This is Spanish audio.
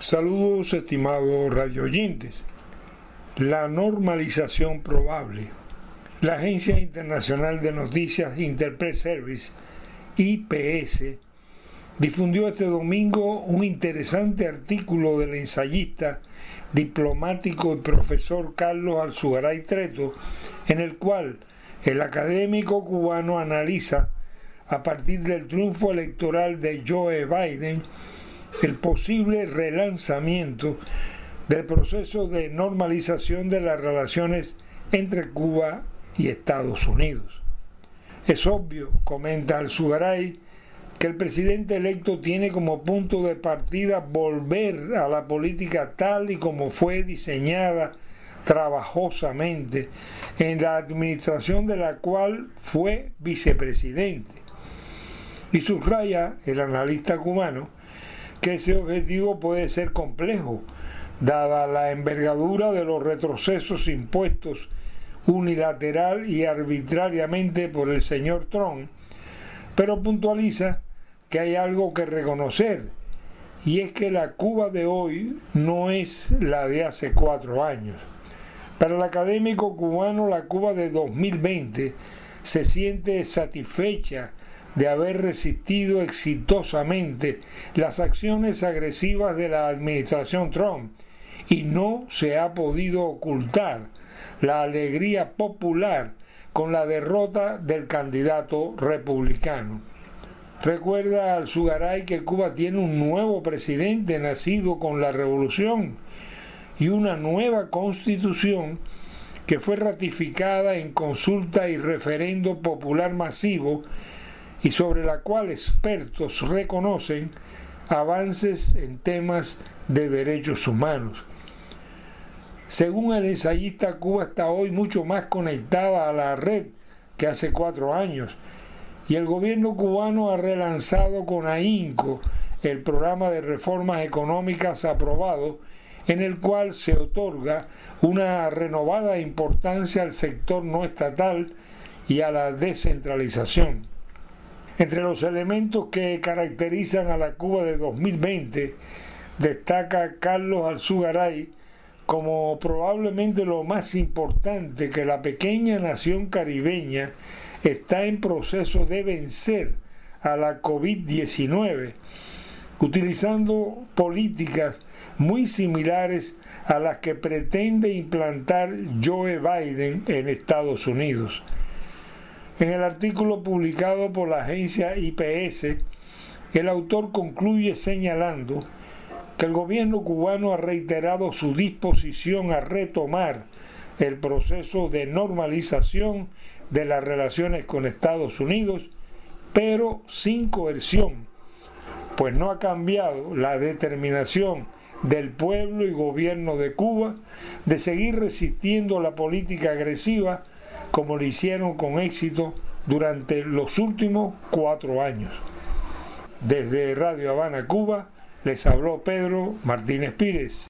Saludos, estimados radioyentes. La normalización probable. La Agencia Internacional de Noticias Interpress Service, IPS, difundió este domingo un interesante artículo del ensayista, diplomático y profesor Carlos Alzugaray Treto, en el cual el académico cubano analiza, a partir del triunfo electoral de Joe Biden, el posible relanzamiento del proceso de normalización de las relaciones entre Cuba y Estados Unidos. Es obvio, comenta Alzugaray, que el presidente electo tiene como punto de partida volver a la política tal y como fue diseñada trabajosamente en la administración de la cual fue vicepresidente. Y subraya el analista cubano que ese objetivo puede ser complejo, dada la envergadura de los retrocesos impuestos unilateral y arbitrariamente por el señor Trump, pero puntualiza que hay algo que reconocer, y es que la Cuba de hoy no es la de hace 4 años. Para el académico cubano, la Cuba de 2020 se siente satisfecha de haber resistido exitosamente las acciones agresivas de la administración Trump y no se ha podido ocultar la alegría popular con la derrota del candidato republicano. Recuerda Alzugaray que Cuba tiene un nuevo presidente nacido con la revolución y una nueva constitución que fue ratificada en consulta y referendo popular masivo y sobre la cual expertos reconocen avances en temas de derechos humanos. Según el ensayista, Cuba está hoy mucho más conectada a la red que hace 4 años, y el gobierno cubano ha relanzado con ahínco el programa de reformas económicas aprobado, en el cual se otorga una renovada importancia al sector no estatal y a la descentralización. Entre los elementos que caracterizan a la Cuba de 2020, destaca Carlos Alzugaray como probablemente lo más importante que la pequeña nación caribeña está en proceso de vencer a la COVID-19, utilizando políticas muy similares a las que pretende implantar Joe Biden en Estados Unidos. En el artículo publicado por la agencia IPS, el autor concluye señalando que el gobierno cubano ha reiterado su disposición a retomar el proceso de normalización de las relaciones con Estados Unidos, pero sin coerción, pues no ha cambiado la determinación del pueblo y gobierno de Cuba de seguir resistiendo la política agresiva como lo hicieron con éxito durante los últimos 4 años. Desde Radio Habana, Cuba, les habló Pedro Martínez Pírez.